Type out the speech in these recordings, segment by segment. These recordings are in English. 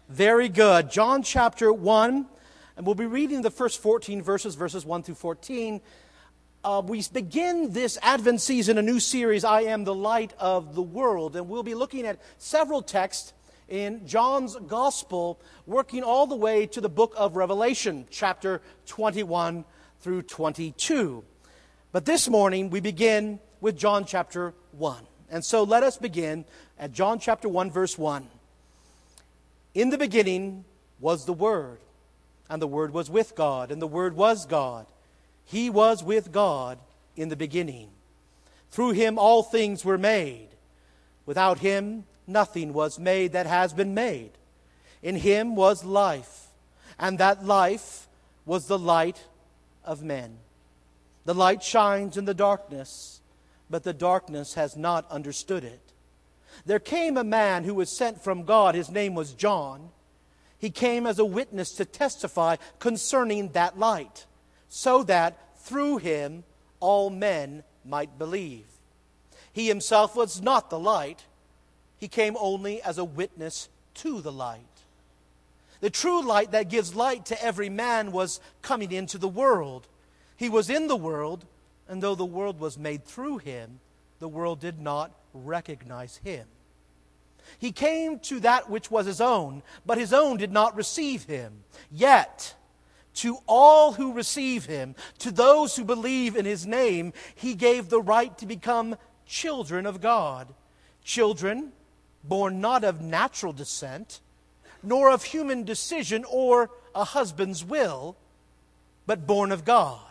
Very good. John chapter 1, and we'll be reading the first 14 verses, verses 1 through 14. We begin this Advent season, a new series, I Am the Light of the World, and we'll be looking at several texts in John's Gospel, working all the way to the book of Revelation, chapter 21 through 22. But this morning, we begin with John chapter 1. And so let us begin at John chapter 1, verse 1. In the beginning was the Word, and the Word was with God, and the Word was God. He was with God in the beginning. Through Him all things were made. Without Him nothing was made that has been made. In Him was life, and that life was the light of men. The light shines in the darkness, but the darkness has not understood it. There came a man who was sent from God. His name was John. He came as a witness to testify concerning that light, so that through him all men might believe. He himself was not the light. He came only as a witness to the light. The true light that gives light to every man was coming into the world. He was in the world, and though the world was made through him, the world did not recognize him. He came to that which was his own, but his own did not receive him. Yet, to all who receive him, to those who believe in his name, he gave the right to become children of God. Children born not of natural descent, nor of human decision or a husband's will, but born of God.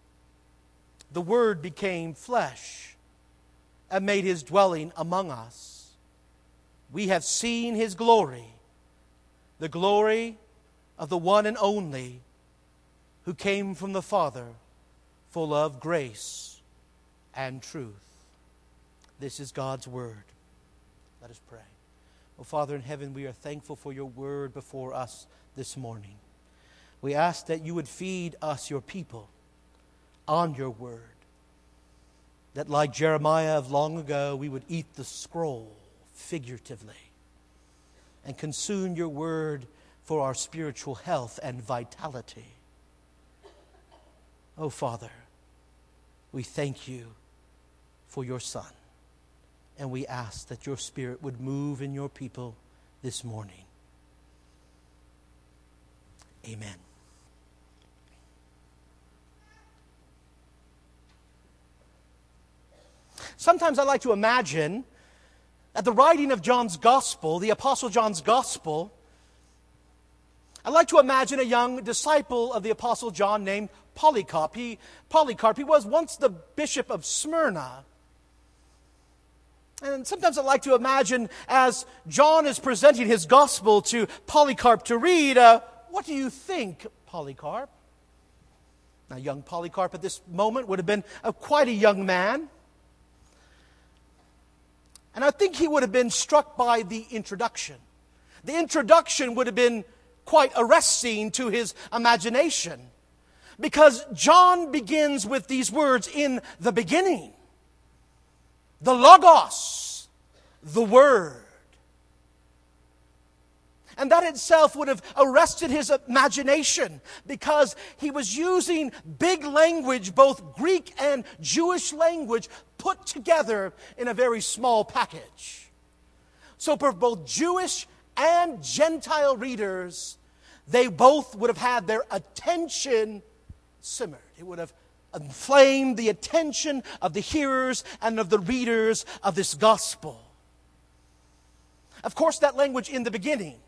The Word became flesh and made His dwelling among us. We have seen His glory, the glory of the one and only who came from the Father, full of grace and truth. This is God's Word. Let us pray. Oh, Father in heaven, we are thankful for your Word before us this morning. We ask that you would feed us, your people, on your Word. That like Jeremiah of long ago, we would eat the scroll figuratively and consume your Word for our spiritual health and vitality. Oh, Father, we thank you for your Son, and we ask that your Spirit would move in your people this morning. Amen. Sometimes I like to imagine at the writing of John's Gospel, the Apostle John's Gospel, I like to imagine a young disciple of the Apostle John named Polycarp. He was once the bishop of Smyrna. And sometimes I like to imagine as John is presenting his Gospel to Polycarp to read, what do you think, Polycarp? Now, young Polycarp at this moment would have been quite a young man. And I think he would have been struck by the introduction. The introduction would have been quite arresting to his imagination, because John begins with these words, in the beginning. The Logos, the Word. And that itself would have arrested his imagination, because he was using big language, both Greek and Jewish language, put together in a very small package. So for both Jewish and Gentile readers, they both would have had their attention simmered. It would have inflamed the attention of the hearers and of the readers of this gospel. Of course, that language, in the beginning,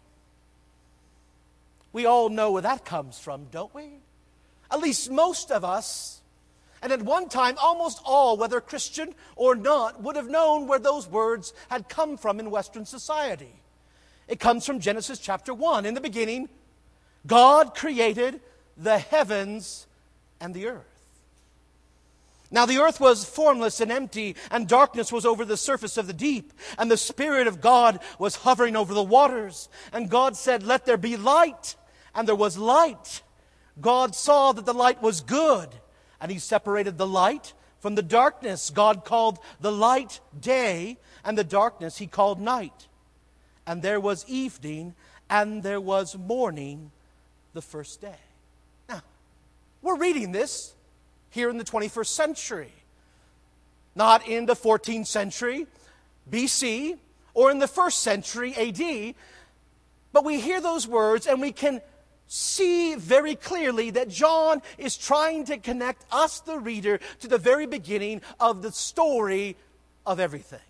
we all know where that comes from, don't we? At least most of us, and at one time almost all, whether Christian or not, would have known where those words had come from in Western society. It comes from Genesis chapter 1. In the beginning, God created the heavens and the earth. Now the earth was formless and empty, and darkness was over the surface of the deep, and the Spirit of God was hovering over the waters. And God said, "Let there be light," and there was light. God saw that the light was good, and He separated the light from the darkness. God called the light day, and the darkness He called night. And there was evening, and there was morning the first day. Now, we're reading this here in the 21st century, not in the 14th century BC or in the 1st century AD, but we hear those words and we can see very clearly that John is trying to connect us, the reader, to the very beginning of the story of everything.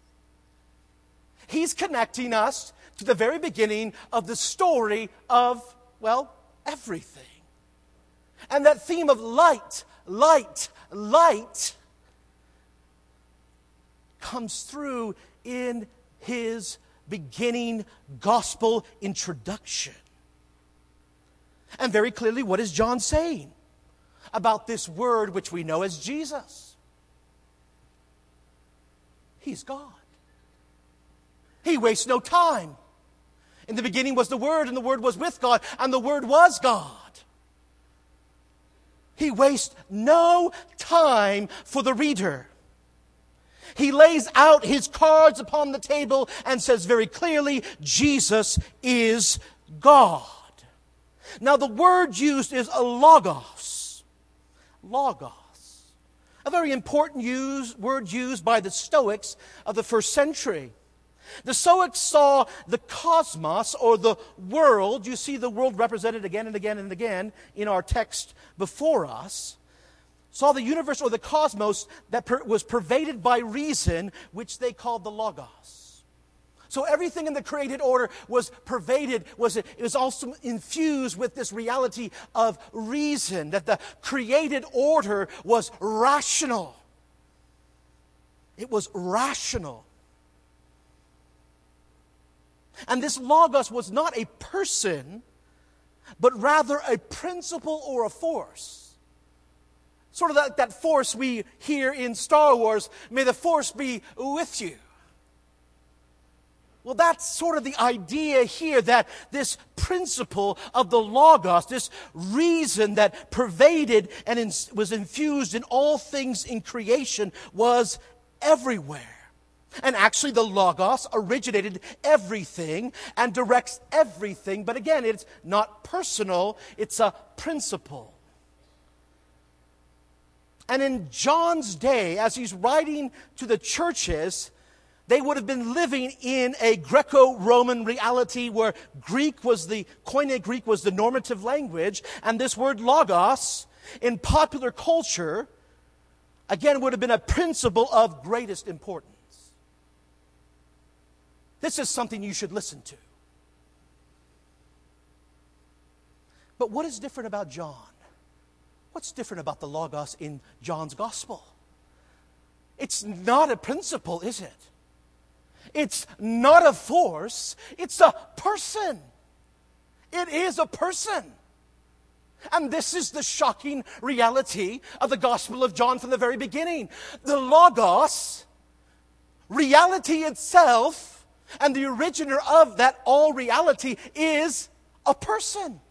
He's connecting us to the very beginning of the story of, well, everything. And that theme of light, light, light comes through in his beginning gospel introduction. And very clearly, what is John saying about this word which we know as Jesus? He's God. He wastes no time. In the beginning was the Word, and the Word was with God, and the Word was God. He wastes no time for the reader. He lays out his cards upon the table and says very clearly, Jesus is God. Now the word used is a logos. Logos. A very important word used by the Stoics of the first century. The Stoics saw the cosmos, or the world. You see the world represented again and again and again in our text before us. Saw the universe, or the cosmos, that was pervaded by reason, which they called the logos. So everything in the created order was pervaded, it was also infused with this reality of reason, that the created order was rational. It was rational. And this logos was not a person, but rather a principle or a force. Sort of like that force we hear in Star Wars, may the force be with you. Well, that's sort of the idea here, that this principle of the logos, this reason that pervaded and was infused in all things in creation, was everywhere. And actually the logos originated everything and directs everything. But again, it's not personal, it's a principle. And in John's day, as he's writing to the churches, they would have been living in a Greco-Roman reality where Koine Greek was the normative language, and this word logos in popular culture, again, would have been a principle of greatest importance. This is something you should listen to. But what is different about John? What's different about the logos in John's gospel? It's not a principle, is it? It's not a force, it's a person. It is a person. And this is the shocking reality of the Gospel of John from the very beginning. The logos, reality itself, and the originator of that all reality is a person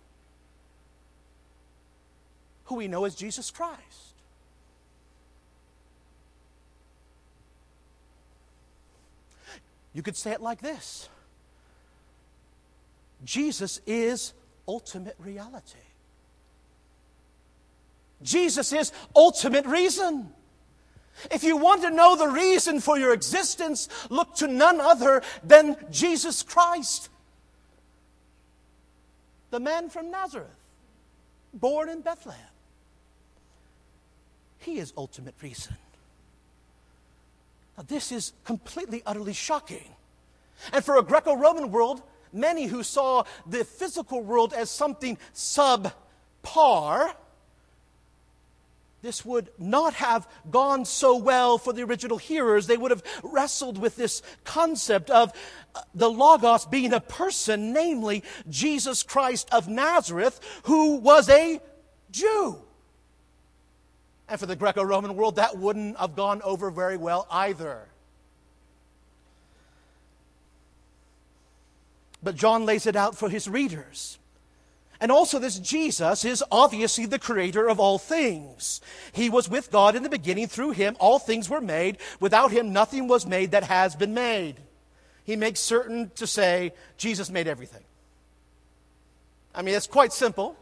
who we know as Jesus Christ. You could say it like this: Jesus is ultimate reality. Jesus is ultimate reason. If you want to know the reason for your existence, look to none other than Jesus Christ, the man from Nazareth, born in Bethlehem. He is ultimate reason. Now, this is completely, utterly shocking. And for a Greco-Roman world, many who saw the physical world as something subpar, this would not have gone so well for the original hearers. They would have wrestled with this concept of the Logos being a person, namely Jesus Christ of Nazareth, who was a Jew. And for the Greco-Roman world, that wouldn't have gone over very well either. But John lays it out for his readers. And also this Jesus is obviously the creator of all things. He was with God in the beginning. Through him all things were made. Without him nothing was made that has been made. He makes certain to say Jesus made everything. I mean, it's quite simple.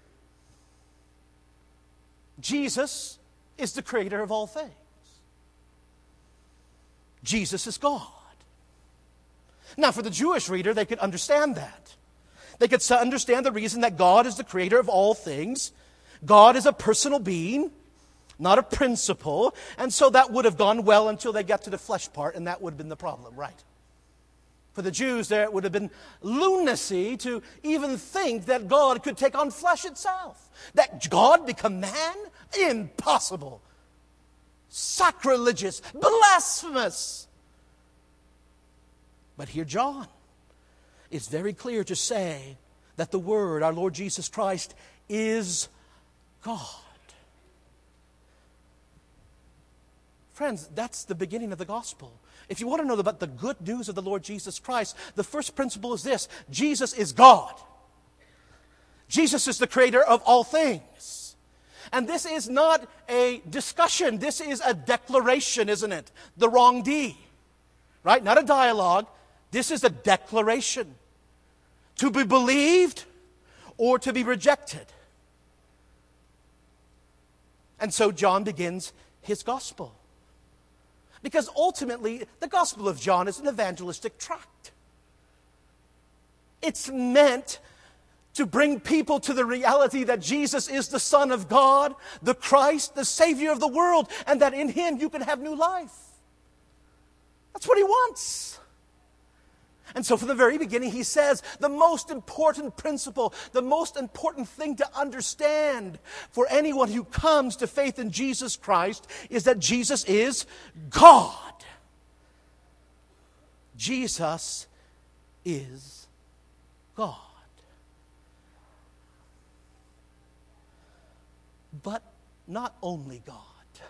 Jesus is the creator of all things. Jesus is God. Now, for the Jewish reader, they could understand that. They could understand the reason that God is the creator of all things. God is a personal being, not a principle. And so that would have gone well until they got to the flesh part, and that would have been the problem, right? For the Jews, there would have been lunacy to even think that God could take on flesh itself. That God become man? Impossible. Sacrilegious. Blasphemous. But here John is very clear to say that the Word, our Lord Jesus Christ, is God. Friends, that's the beginning of the gospel. If you want to know about the good news of the Lord Jesus Christ, the first principle is this: Jesus is God. Jesus is the creator of all things. And this is not a discussion. This is a declaration, isn't it? The wrong D. Right? Not a dialogue. This is a declaration. To be believed or to be rejected. And so John begins his gospel. Because ultimately, the Gospel of John is an evangelistic tract. It's meant to bring people to the reality that Jesus is the Son of God, the Christ, the Savior of the world, and that in Him you can have new life. That's what He wants. And so from the very beginning, He says the most important principle, the most important thing to understand for anyone who comes to faith in Jesus Christ is that Jesus is God. Jesus is God. But not only God.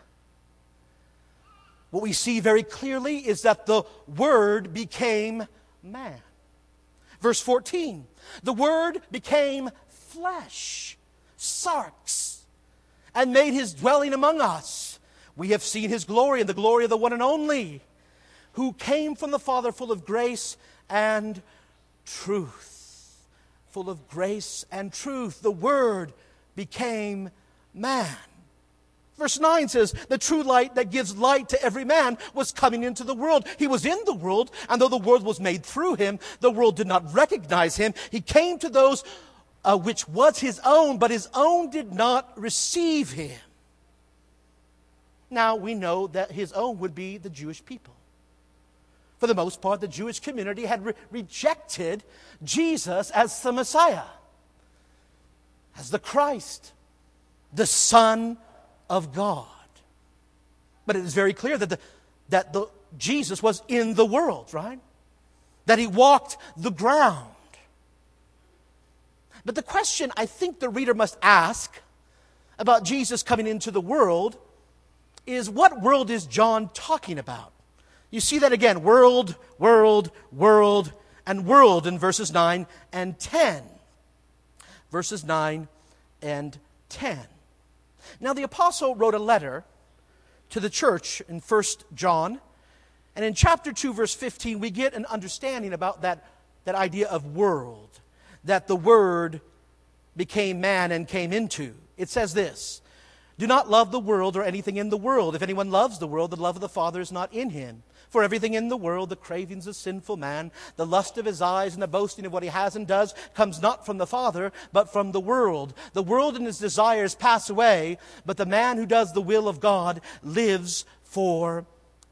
What we see very clearly is that the Word became man. Verse 14, the Word became flesh, sarx, and made His dwelling among us. We have seen His glory and the glory of the one and only, who came from the Father, full of grace and truth. Full of grace and truth. The Word became man. Verse 9 says, the true light that gives light to every man was coming into the world. He was in the world, and though the world was made through Him, the world did not recognize Him. He came to those which was His own, but His own did not receive Him. Now, we know that His own would be the Jewish people. For the most part, the Jewish community had rejected Jesus as the Messiah, as the Christ, the Son of God. But it is very clear that Jesus was in the world, right? That He walked the ground. But the question I think the reader must ask about Jesus coming into the world is, what world is John talking about? You see that again, world, world, world, and world in verses 9 and 10. Verses 9 and 10. Now, the apostle wrote a letter to the church in 1 John. And in chapter 2, verse 15, we get an understanding about that idea of world, that the Word became man and came into. It says this: do not love the world or anything in the world. If anyone loves the world, the love of the Father is not in him. For everything in the world, the cravings of sinful man, the lust of his eyes, and the boasting of what he has and does, comes not from the Father, but from the world. The world and its desires pass away, but the man who does the will of God lives forever.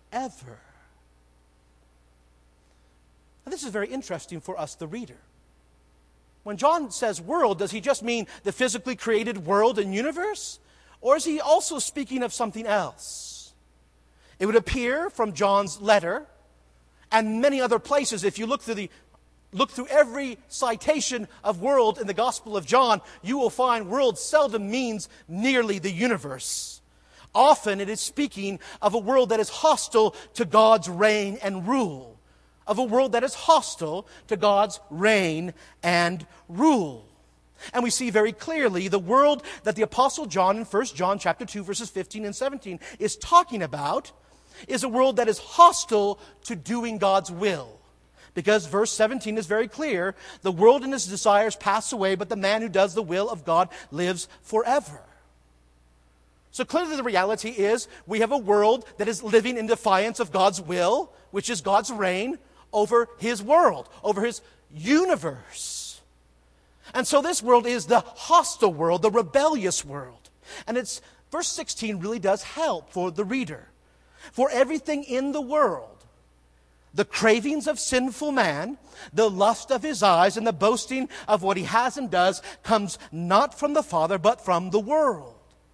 Now, this is very interesting for us, the reader. When John says world, does he just mean the physically created world and universe? Or is he also speaking of something else? It would appear from John's letter and many other places, if you look through every citation of world in the Gospel of John, you will find world seldom means merely the universe. Often it is speaking of a world that is hostile to God's reign and rule. Of a world that is hostile to God's reign and rule. And we see very clearly the world that the Apostle John in 1 John chapter 2, verses 15 and 17 is talking about is a world that is hostile to doing God's will. Because verse 17 is very clear. The world and its desires pass away, but the man who does the will of God lives forever. So clearly the reality is we have a world that is living in defiance of God's will, which is God's reign over His world, over His universe. And so this world is the hostile world, the rebellious world. And it's verse 16 really does help for the reader. For everything in the world, the cravings of sinful man, the lust of his eyes, and the boasting of what he has and does comes not from the Father, but from the world.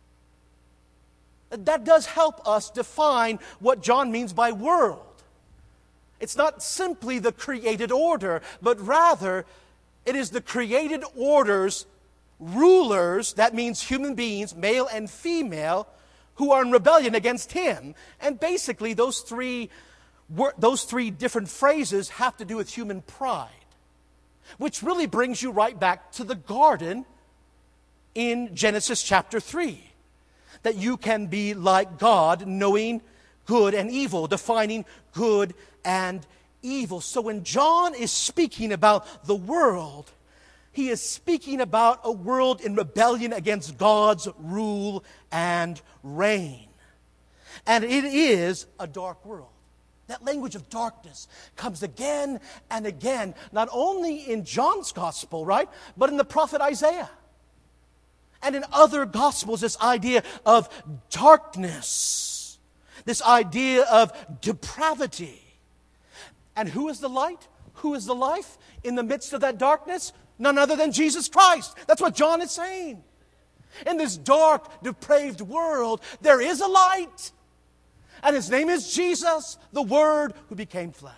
That does help us define what John means by world. It's not simply the created order, but rather it is the created order's rulers, that means human beings, male and female, who are in rebellion against Him. And basically those three different phrases have to do with human pride, which really brings you right back to the garden in Genesis chapter 3. That you can be like God, knowing good and evil, defining good and evil. So when John is speaking about the world, he is speaking about a world in rebellion against God's rule and reign. And it is a dark world. That language of darkness comes again and again, not only in John's gospel, right, but in the prophet Isaiah. And in other gospels, this idea of darkness, this idea of depravity. And who is the light? Who is the life in the midst of that darkness? None other than Jesus Christ. That's what John is saying. In this dark, depraved world, there is a light. And His name is Jesus, the Word who became flesh.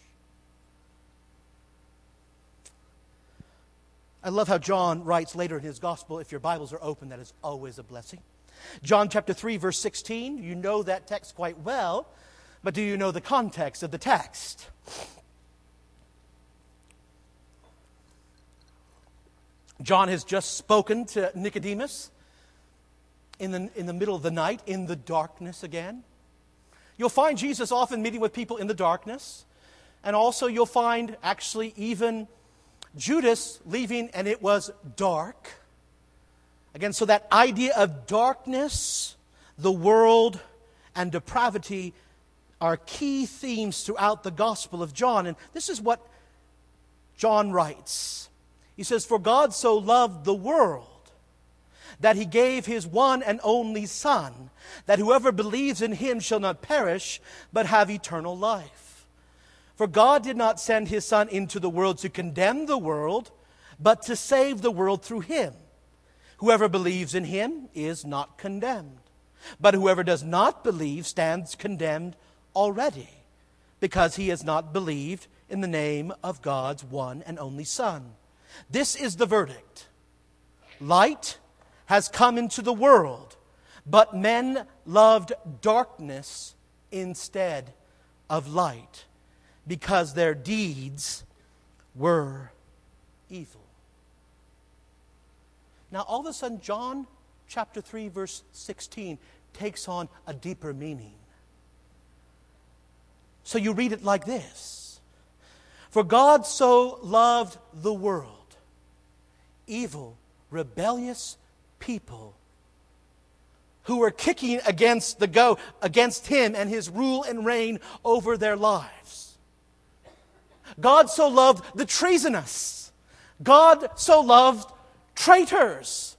I love how John writes later in his gospel. If your Bibles are open, that is always a blessing. John chapter 3, verse 16. You know that text quite well, but do you know the context of the text? John has just spoken to Nicodemus in the middle of the night, in the darkness again. You'll find Jesus often meeting with people in the darkness. And also you'll find actually even Judas leaving and it was dark. Again, so that idea of darkness, the world, and depravity are key themes throughout the Gospel of John. And this is what John writes. He says, "For God so loved the world that He gave His one and only Son, that whoever believes in Him shall not perish, but have eternal life. For God did not send His Son into the world to condemn the world, but to save the world through Him. Whoever believes in Him is not condemned. But whoever does not believe stands condemned already, because he has not believed in the name of God's one and only Son. This is the verdict. Light has come into the world, but men loved darkness instead of light, because their deeds were evil." Now, all of a sudden, John chapter 3, verse 16 takes on a deeper meaning. So you read it like this: "For God so loved the world," evil, rebellious people who were kicking against Him and His rule and reign over their lives. God so loved the treasonous. God so loved traitors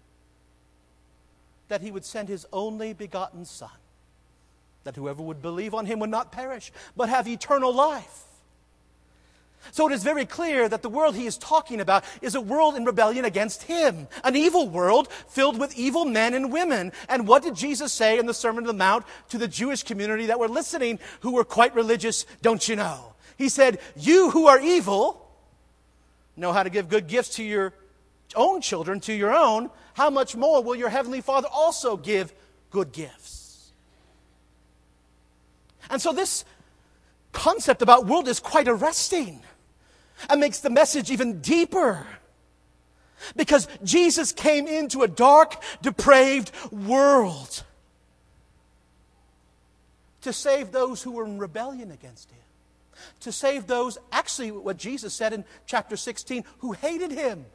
that He would send His only begotten Son, that whoever would believe on Him would not perish, but have eternal life. So it is very clear that the world he is talking about is a world in rebellion against Him. An evil world filled with evil men and women. And what did Jesus say in the Sermon on the Mount to the Jewish community that were listening, who were quite religious, don't you know? He said, "You who are evil know how to give good gifts to your own children, to your own. How much more will your Heavenly Father also give good gifts?" And so this concept about world is quite arresting and makes the message even deeper. Because Jesus came into a dark, depraved world to save those who were in rebellion against Him. to save those, actually what Jesus said in chapter 16, who hated him.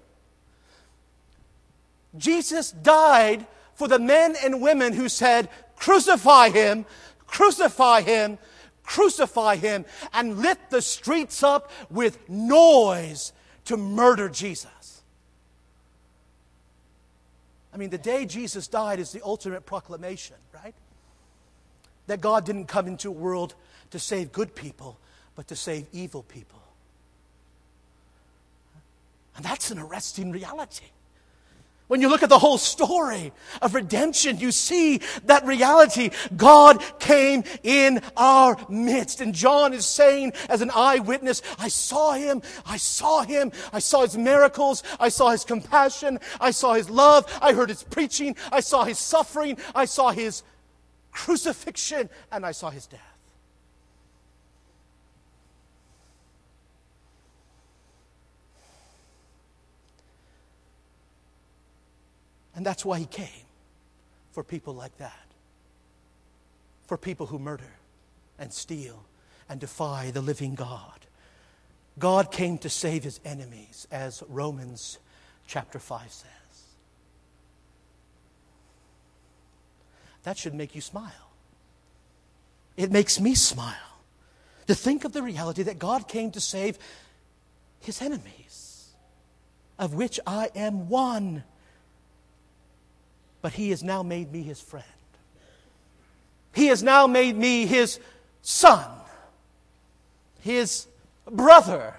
Jesus died for the men and women who said, crucify him, crucify him, crucify him, and lit the streets up with noise to murder Jesus. I mean, the day Jesus died is the ultimate proclamation, right? That God didn't come into a world to save good people, but to save evil people. And that's an arresting reality. When you look at the whole story of redemption, you see that reality. God came in our midst. And John is saying as an eyewitness, I saw him, I saw him, I saw his miracles, I saw his compassion, I saw his love, I heard his preaching, I saw his suffering, I saw his crucifixion, and I saw his death. And that's why he came, for people like that. For people who murder and steal and defy the living God. God came to save his enemies, as Romans chapter 5 says. That should make you smile. It makes me smile to think of the reality that God came to save his enemies, of which I am one. But he has now made me his friend. He has now made me his son, his brother,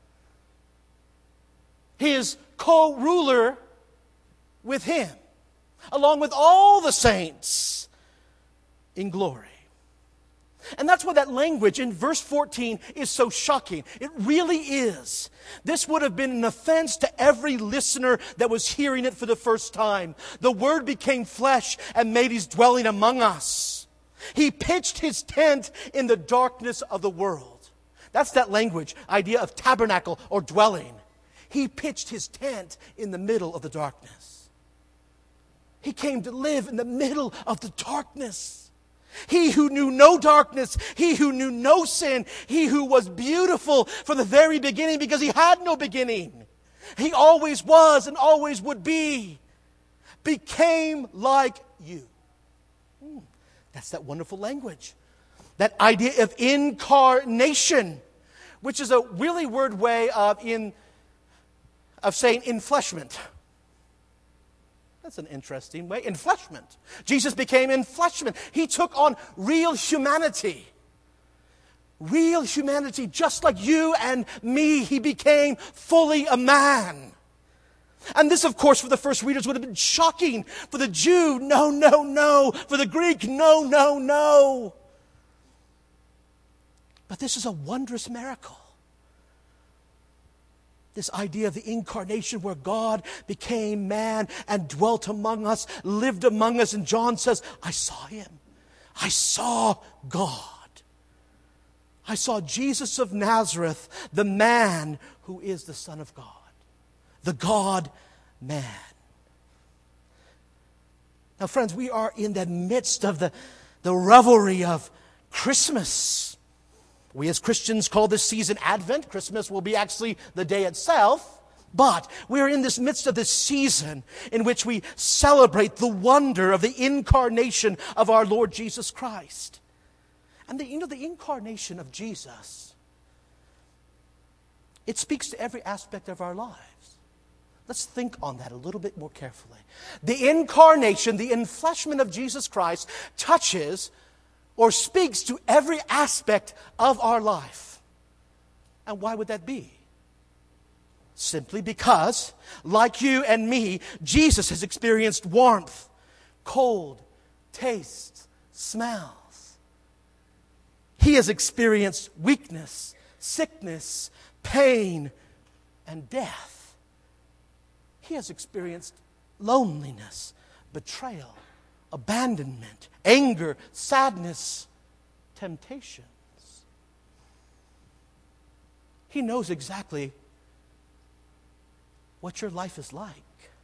his co-ruler with him, along with all the saints in glory. And that's why that language in verse 14 is so shocking. It really is. This would have been an offense to every listener that was hearing it for the first time. The Word became flesh and made his dwelling among us. He pitched his tent in the darkness of the world. That's that language, idea of tabernacle or dwelling. He pitched his tent in the middle of the darkness. He came to live in the middle of the darkness. He who knew no darkness, he who knew no sin, he who was beautiful from the very beginning because he had no beginning. He always was and always would be, became like you. That's that wonderful language. That idea of incarnation, which is a really weird way of saying enfleshment. That's an interesting way. Enfleshment. Jesus became enfleshment. He took on real humanity. Real humanity, just like you and me. He became fully a man. And this, of course, for the first readers would have been shocking. For the Jew, no, no, no. For the Greek, no, no, no. But this is a wondrous miracle. This idea of the incarnation where God became man and dwelt among us, lived among us. And John says, I saw him. I saw God. I saw Jesus of Nazareth, the man who is the Son of God. The God-man. Now, friends, we are in the midst of the revelry of Christmas. We as Christians call this season Advent. Christmas will be actually the day itself. But we're in this midst of this season in which we celebrate the wonder of the incarnation of our Lord Jesus Christ. And the incarnation of Jesus, it speaks to every aspect of our lives. Let's think on that a little bit more carefully. The incarnation, the enfleshment of Jesus Christ touches or speaks to every aspect of our life. And why would that be? Simply because, like you and me, Jesus has experienced warmth, cold, taste, smells. He has experienced weakness, sickness, pain, and death. He has experienced loneliness, betrayal, abandonment, anger, sadness, temptations. He knows exactly what your life is like.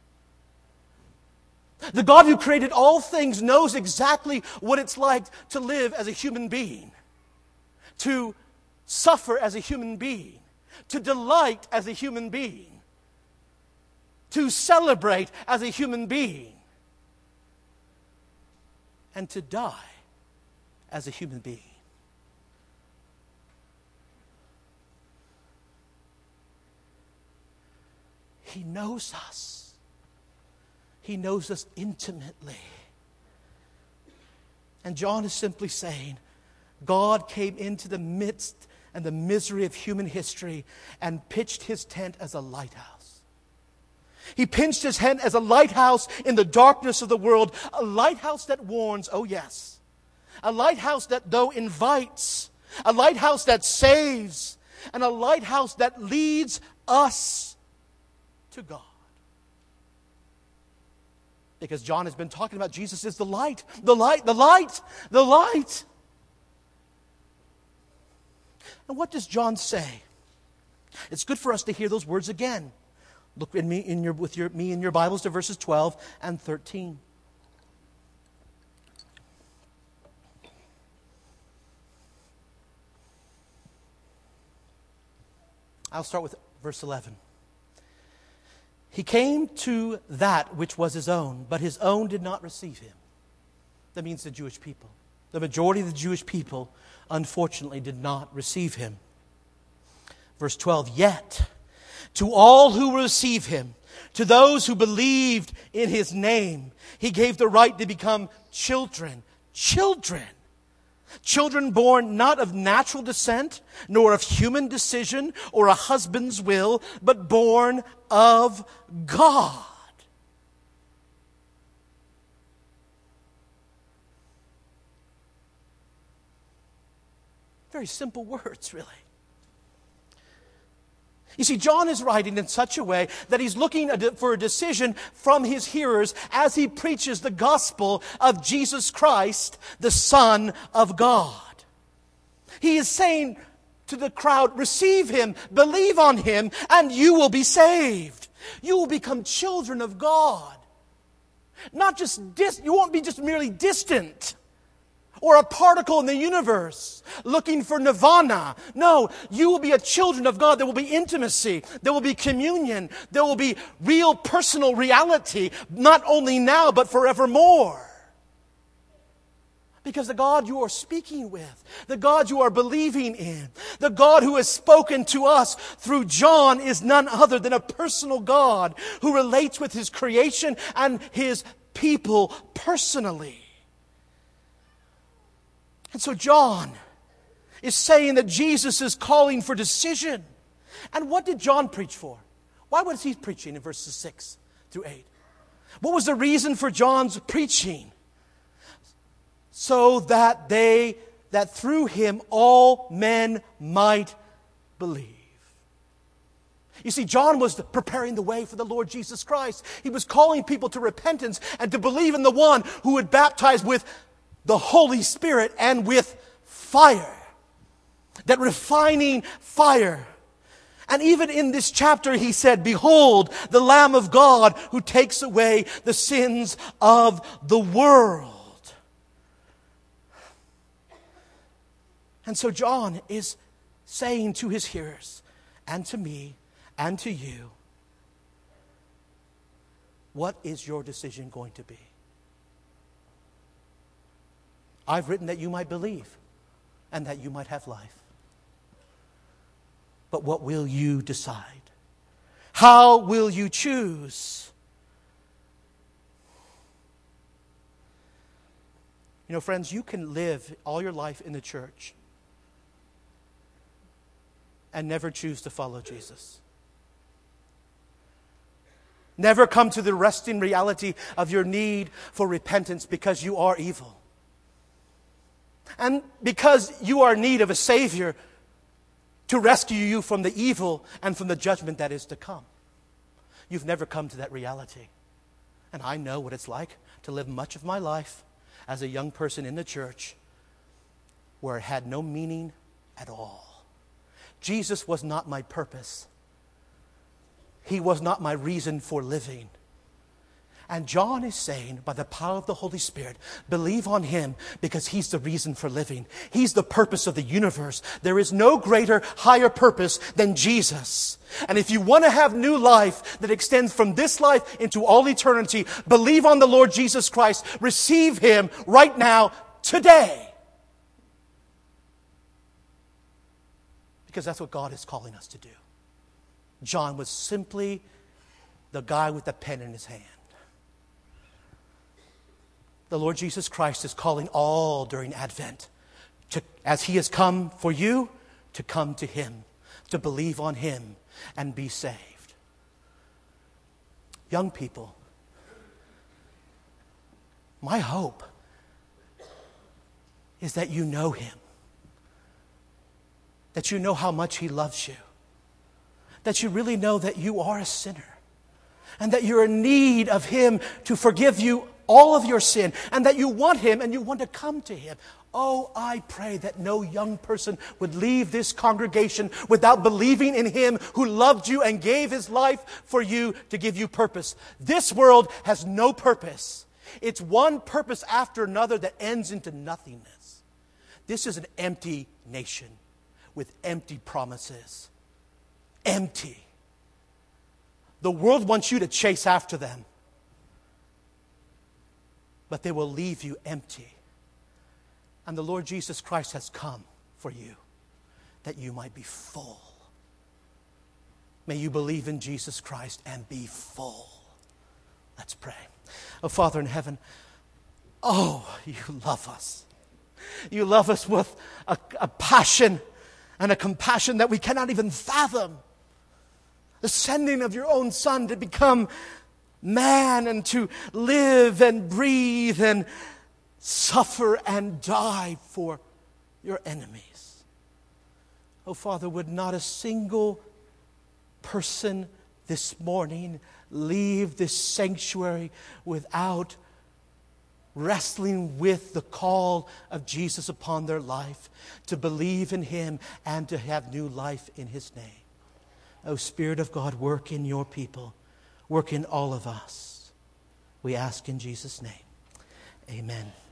The God who created all things knows exactly what it's like to live as a human being, to suffer as a human being, to delight as a human being, to celebrate as a human being, and to die as a human being. He knows us. He knows us intimately. And John is simply saying, God came into the midst and the misery of human history and pitched His tent as a lighthouse. He pitched His tent as a lighthouse in the darkness of the world, a lighthouse that warns, oh yes, a lighthouse that though invites, a lighthouse that saves, and a lighthouse that leads us to God. Because John has been talking about Jesus is the light, the light, the light, the light. And what does John say? It's good for us to hear those words again. Look with me in your Bibles to verses 12 and 13. I'll start with verse 11. He came to that which was His own, but His own did not receive Him. That means the Jewish people. The majority of the Jewish people, unfortunately, did not receive Him. Verse 12, yet to all who receive Him, to those who believed in His name, He gave the right to become children. Children. Children born not of natural descent, nor of human decision or a husband's will, but born of God. Very simple words, really. You see, John is writing in such a way that he's looking for a decision from his hearers as he preaches the gospel of Jesus Christ, the Son of God. He is saying to the crowd, receive Him, believe on Him, and you will be saved. You will become children of God. Not just you won't be just merely distant or a particle in the universe looking for nirvana. No, you will be a children of God. There will be intimacy. There will be communion. There will be real personal reality, not only now, but forevermore. Because the God you are speaking with, the God you are believing in, the God who has spoken to us through John is none other than a personal God who relates with His creation and His people personally. And so John is saying that Jesus is calling for decision. And what did John preach for? Why was he preaching in verses 6 through 8? What was the reason for John's preaching? So that through Him all men might believe. You see, John was preparing the way for the Lord Jesus Christ. He was calling people to repentance and to believe in the one who would baptize with the Holy Spirit and with fire. That refining fire. And even in this chapter he said, behold, the Lamb of God who takes away the sins of the world. And so John is saying to his hearers, and to me, and to you, what is your decision going to be? I've written that you might believe and that you might have life. But what will you decide? How will you choose? You know, friends, you can live all your life in the church and never choose to follow Jesus. Never come to the resting reality of your need for repentance because you are evil. And because you are in need of a Savior to rescue you from the evil and from the judgment that is to come. You've never come to that reality. And I know what it's like to live much of my life as a young person in the church where it had no meaning at all. Jesus was not my purpose. He was not my reason for living. And John is saying, by the power of the Holy Spirit, believe on Him because He's the reason for living. He's the purpose of the universe. There is no greater, higher purpose than Jesus. And if you want to have new life that extends from this life into all eternity, believe on the Lord Jesus Christ. Receive Him right now, today. Because that's what God is calling us to do. John was simply the guy with the pen in his hand. The Lord Jesus Christ is calling all during Advent, as He has come for you, to come to Him, to believe on Him and be saved. Young people, my hope is that you know Him, that you know how much He loves you, that you really know that you are a sinner, and that you're in need of Him to forgive you all of your sin, and that you want Him and you want to come to Him. Oh, I pray that no young person would leave this congregation without believing in Him who loved you and gave His life for you to give you purpose. This world has no purpose. It's one purpose after another that ends into nothingness. This is an empty nation with empty promises. Empty. The world wants you to chase after them, but they will leave you empty. And the Lord Jesus Christ has come for you, that you might be full. May you believe in Jesus Christ and be full. Let's pray. Oh, Father in heaven, oh, you love us. You love us with a passion and a compassion that we cannot even fathom. The sending of your own Son to become man and to live and breathe and suffer and die for your enemies. Oh, Father, would not a single person this morning leave this sanctuary without wrestling with the call of Jesus upon their life, to believe in Him and to have new life in His name. Oh, Spirit of God, work in your people. Work in all of us. We ask in Jesus' name. Amen.